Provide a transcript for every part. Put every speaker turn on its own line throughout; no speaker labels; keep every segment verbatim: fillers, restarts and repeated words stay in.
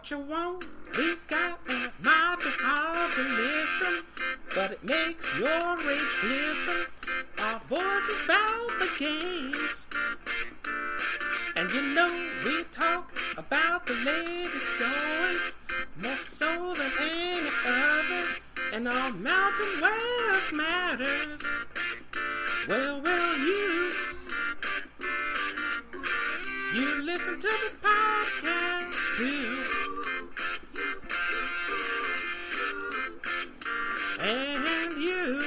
what you want. We've got a mighty hard to listen, but it makes your rage glisten. Our voices bout the games, and you know we talk about the latest goings, more so than any other, and all Mountain West matters. Well, well, you, you listen to this podcast too. And you,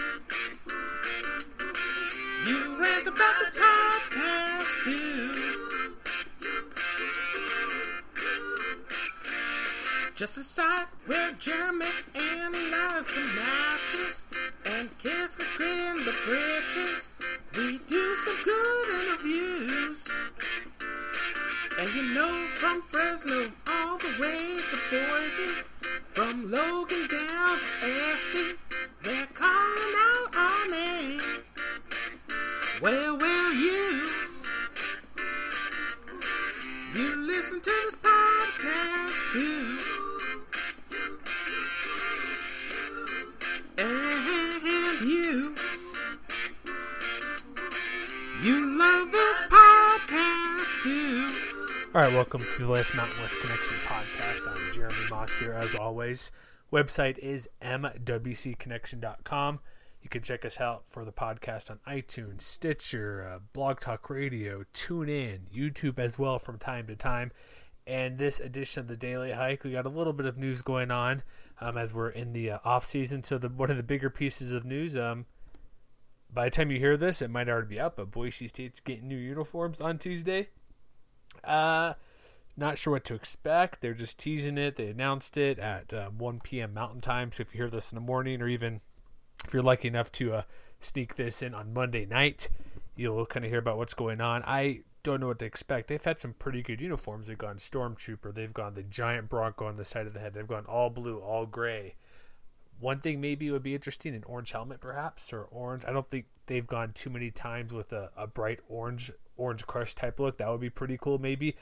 you rant about this podcast too. Just a site where Jeremy analyzes some matches and Kiss will grin the britches. We do some good interviews. And you know, from Fresno all the way to Boise, from Logan down to Esty, they're calling out our name. Well, well, you, you listen to this podcast too. And you, you love this podcast too.
All right, welcome to the Last Mountain West Connection podcast. I'm Jeremy Moss here, as always. Website is m w c connection dot com. You can check us out for the podcast on iTunes, Stitcher, uh, Blog Talk Radio, TuneIn, YouTube as well from time to time. And this edition of the Daily Hike, we got a little bit of news going on um, as we're in the uh, off season. So the one of the bigger pieces of news, um, by the time you hear this, it might already be up, but Boise State's getting new uniforms on Tuesday. Uh, not sure what to expect. They're just teasing it. They announced it at uh, one p.m. Mountain Time. So if you hear this in the morning, or even if you're lucky enough to uh, sneak this in on Monday night, you'll kind of hear about what's going on. I don't know what to expect. They've had some pretty good uniforms. They've gone Stormtrooper. They've gone the giant Bronco on the side of the head. They've gone all blue, all gray. One thing maybe would be interesting, an orange helmet perhaps, or orange. I don't think they've gone too many times with a, a bright orange, orange crush type look. That would be pretty cool maybe.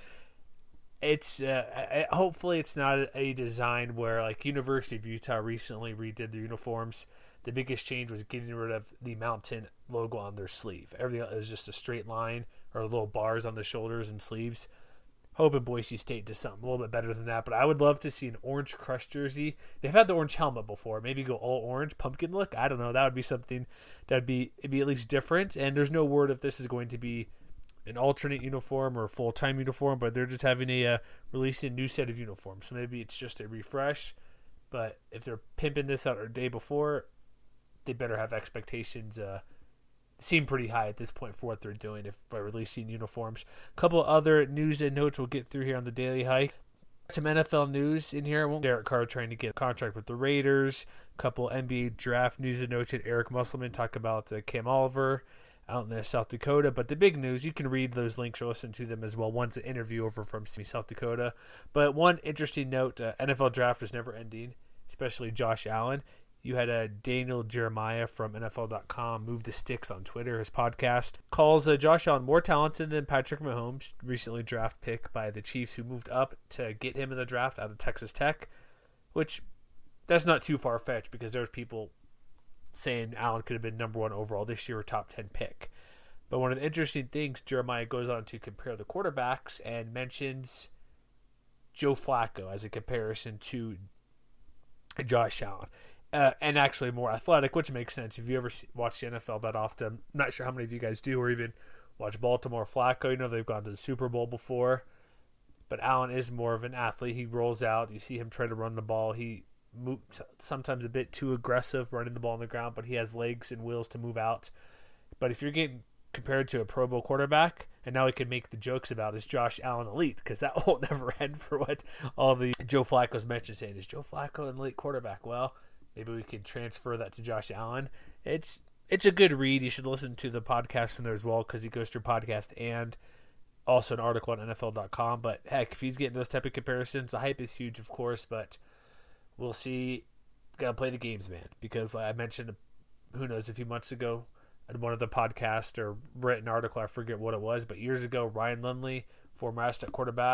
It's uh, hopefully it's not a design where, like, University of Utah recently redid their uniforms. The biggest change was getting rid of the mountain logo on their sleeve. Everything else is just a straight line or little bars on the shoulders and sleeves. Hoping Boise State does something a little bit better than that, but I would love to see an orange crush jersey. They've had the orange helmet before. Maybe go all orange, pumpkin look. I don't know. That would be something that would be, it'd be at least different. And there's no word if this is going to be an alternate uniform or a full-time uniform, but they're just having a uh, releasing a new set of uniforms. So maybe it's just a refresh. But if they're pimping this out a day before, they better have expectations uh, seem pretty high at this point for what they're doing if by releasing uniforms. A couple other news and notes we'll get through here on the Daily Hike. Some N F L news in here. Derek Carr trying to get a contract with the Raiders. A couple N B A draft news and notes. Eric Musselman talk about uh, Cam Oliver out in uh, South Dakota. But the big news, you can read those links or listen to them as well. One's an interview over from South Dakota. But one interesting note, uh, N F L draft is never ending, especially Josh Allen. You had a uh, Daniel Jeremiah from N F L dot com, Move the Sticks on Twitter, his podcast, calls uh, Josh Allen more talented than Patrick Mahomes, recently draft pick by the Chiefs, who moved up to get him in the draft out of Texas Tech, which that's not too far-fetched because there's people saying Allen could have been number one overall this year or top ten pick. But one of the interesting things, Jeremiah goes on to compare the quarterbacks and mentions Joe Flacco as a comparison to Josh Allen. Uh, and actually more athletic, which makes sense. If you ever see, watch the N F L that often, I'm not sure how many of you guys do, or even watch Baltimore Flacco. You know, they've gone to the Super Bowl before. But Allen is more of an athlete. He rolls out. You see him try to run the ball. He moves sometimes a bit too aggressive running the ball on the ground, but he has legs and wheels to move out. But if you're getting compared to a Pro Bowl quarterback, and now we can make the jokes about is Josh Allen elite, because that won't never end for what all the Joe Flacco's mentioned, saying, is Joe Flacco an elite quarterback? Well, maybe we could transfer that to Josh Allen. It's it's a good read. You should listen to the podcast from there as well, because he goes through podcast and also an article on N F L dot com. But heck, if he's getting those type of comparisons, the hype is huge, of course, but we'll see. Gotta play the games, man, because like I mentioned, who knows, a few months ago in one of the podcasts or written article, I forget what it was, but years ago, Ryan Lindley, former Aztec quarterback,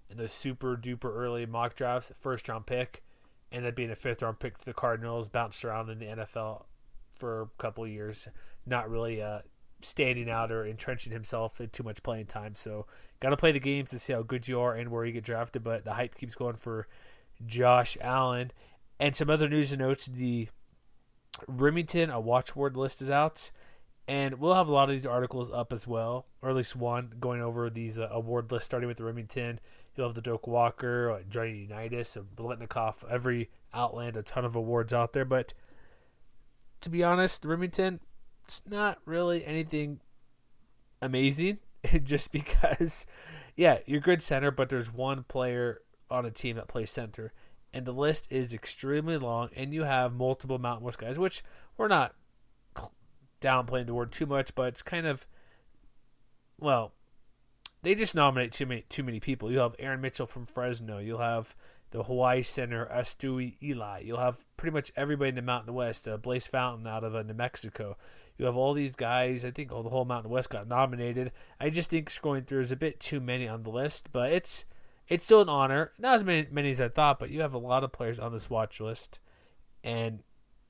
in those super duper early mock drafts, first round pick, ended up being a fifth round pick to the Cardinals, bounced around in the N F L for a couple of years, not really uh, standing out or entrenching himself in too much playing time. So got to play the games to see how good you are and where you get drafted, but the hype keeps going for Josh Allen. And some other news and notes, the Remington a watchword list is out, and we'll have a lot of these articles up as well, or at least one, going over these uh, award lists, starting with the Remington. You'll have the Doak Walker, uh, Johnny Unitas, and Biletnikoff, every Outland, a ton of awards out there. But to be honest, the Remington, it's not really anything amazing, just because, yeah, you're good center, but there's one player on a team that plays center. And the list is extremely long, and you have multiple Mountain West guys, which we're not downplaying the word too much, but it's kind of, well, they just nominate too many too many people. You'll have Aaron Mitchell from Fresno. You'll have the Hawaii center, Astui Eli. You'll have pretty much everybody in the Mountain West. Uh, Blaze Fountain out of uh, New Mexico. You have all these guys. I think all the whole Mountain West got nominated. I just think scrolling through is a bit too many on the list, but it's it's still an honor. Not as many, many as I thought, but you have a lot of players on this watch list, and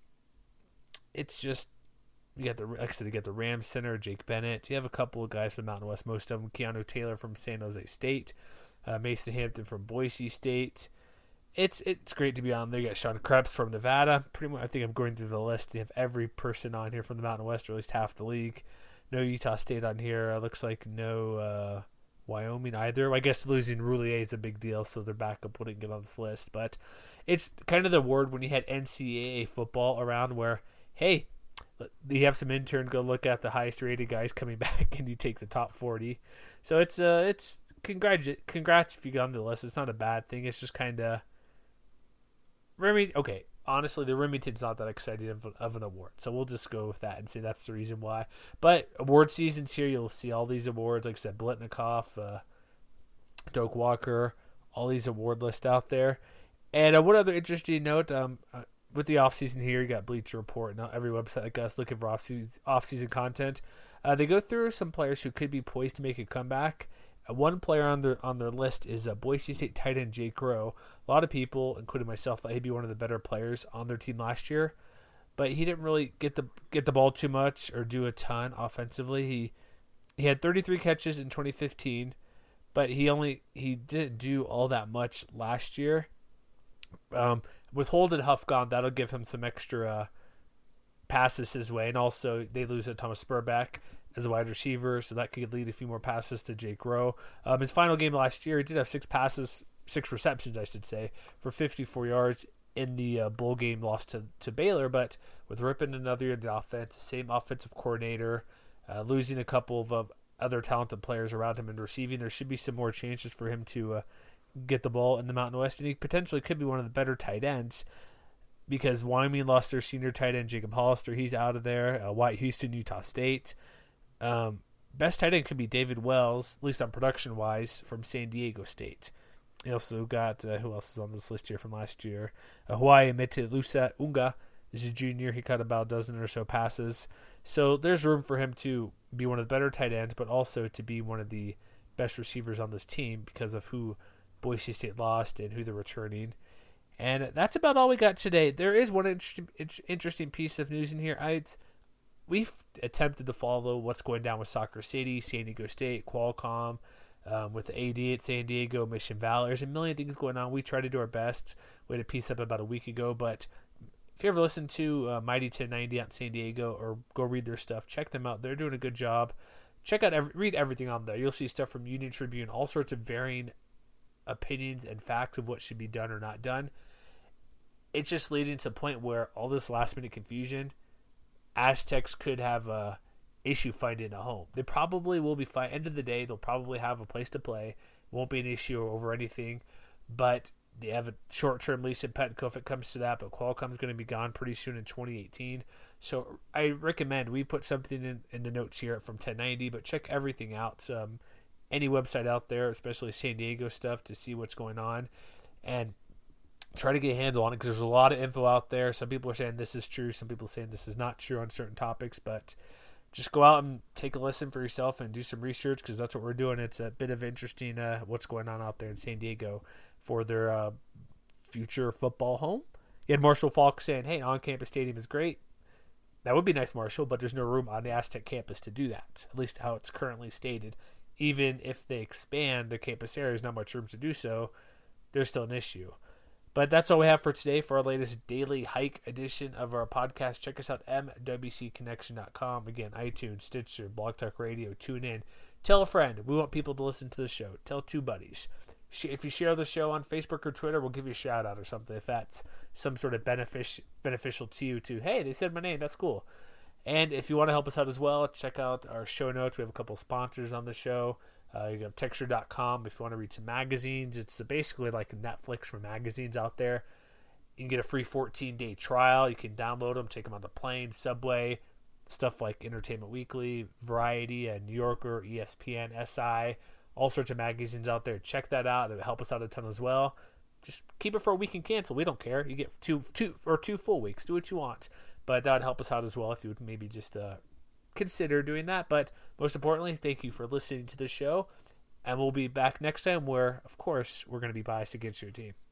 it's just, you got the, like I said, you got the Rams center, Jake Bennett. You have a couple of guys from Mountain West, most of them. Keanu Taylor from San Jose State, uh, Mason Hampton from Boise State. It's it's great to be on there. You got Sean Krebs from Nevada. Pretty much, I think I'm going through the list. You have every person on here from the Mountain West, or at least half the league. No Utah State on here. Uh, looks like no uh, Wyoming either. I guess losing Roulier is a big deal, so their backup wouldn't get on this list. But it's kind of the word when you had N C double A football around where, hey, you have some intern go look at the highest rated guys coming back, and you take the top forty. So it's uh it's congrats congrats if you get on the list. It's not a bad thing. It's just kind of Remington. Okay, honestly, the Remington's not that exciting of, of an award, so we'll just go with that and say that's the reason why. But award season's here. You'll see all these awards, like I said, Biletnikoff, uh, Doak Walker, all these award lists out there. And uh, one other interesting note, um. Uh, with the offseason here, you got Bleacher Report, not every website like us looking for off-season, off-season content. Uh, they go through some players who could be poised to make a comeback. Uh, one player on their on their list is uh, Boise State tight end Jake Rowe. A lot of people, including myself, thought he'd be one of the better players on their team last year, but he didn't really get the get the ball too much or do a ton offensively. He he had thirty-three catches in twenty fifteen, but he only he didn't do all that much last year. Um, with Holden Huff gone, that'll give him some extra uh, passes his way, and also they lose a Thomas Spurback as a wide receiver, so that could lead a few more passes to Jake Rowe. Um, his final game last year, he did have six passes, six receptions, I should say, for fifty-four yards in the uh, bowl game loss to, to Baylor, but with Rippon another year in the offense, the same offensive coordinator, uh, losing a couple of uh, other talented players around him in receiving, there should be some more chances for him to uh, get the ball in the Mountain West, and he potentially could be one of the better tight ends because Wyoming lost their senior tight end Jacob Hollister. He's out of there. Uh, White Houston, Utah State. Um, best tight end could be David Wells, at least on production wise, from San Diego State. You also got uh, who else is on this list here from last year? Uh, Hawaii Mete Lusa Unga is a junior. He caught about a dozen or so passes, so there's room for him to be one of the better tight ends, but also to be one of the best receivers on this team because of who Boise State lost and who they're returning. And that's about all we got today. There is one interesting, interesting piece of news in here. I, we've attempted to follow what's going down with Soccer City, San Diego State, Qualcomm, um, with the A D at San Diego, Mission Valley. There's a million things going on. We try to do our best. We had a piece up about a week ago, but if you ever listen to uh, Mighty ten ninety out in San Diego or go read their stuff, check them out. They're doing a good job. Check out, every, read everything on there. You'll see stuff from Union Tribune, all sorts of varying opinions and facts of what should be done or not done. It's just leading to a point where all this last minute confusion, Aztecs could have a issue finding a home. They probably will be fine. End of the day, they'll probably have a place to play. Won't be an issue over anything, but they have a short-term lease in Petco if it comes to that, but Qualcomm's going to be gone pretty soon in twenty eighteen. So I recommend we put something in, in the notes here from ten ninety, but check everything out. Um, any website out there, especially San Diego stuff, to see what's going on and try to get a handle on it, because there's a lot of info out there. Some people are saying this is true, some people are saying this is not true on certain topics, but just go out and take a listen for yourself and do some research, because that's what we're doing. It's a bit of interesting uh, what's going on out there in San Diego for their uh, future football home. You had Marshall Faulk saying, hey, on-campus stadium is great. That would be nice, Marshall, but there's no room on the Aztec campus to do that, at least how it's currently stated. Even if they expand the campus area, there's not much room to do so. There's still an issue. But that's all we have for today for our latest daily hike edition of our podcast. Check us out, M W C connection dot com. Again, iTunes, Stitcher, Blog Talk Radio. Tune in. Tell a friend. We want people to listen to the show. Tell two buddies. If you share the show on Facebook or Twitter, we'll give you a shout out or something if that's some sort of benefic- beneficial to you too. Hey, they said my name. That's cool. And if you want to help us out as well, check out our show notes. We have a couple sponsors on the show. Uh, you have texture dot com if you want to read some magazines. It's basically like Netflix for magazines out there. You can get a free fourteen-day trial. You can download them, take them on the plane, subway, stuff like Entertainment Weekly, Variety, and New Yorker, E S P N, S I, all sorts of magazines out there. Check that out. It will help us out a ton as well. Just keep it for a week and cancel. We don't care. You get two, two or two full weeks. Do what you want. But that would help us out as well if you would maybe just uh, consider doing that. But most importantly, thank you for listening to the show. And we'll be back next time where, of course, we're going to be biased against your team.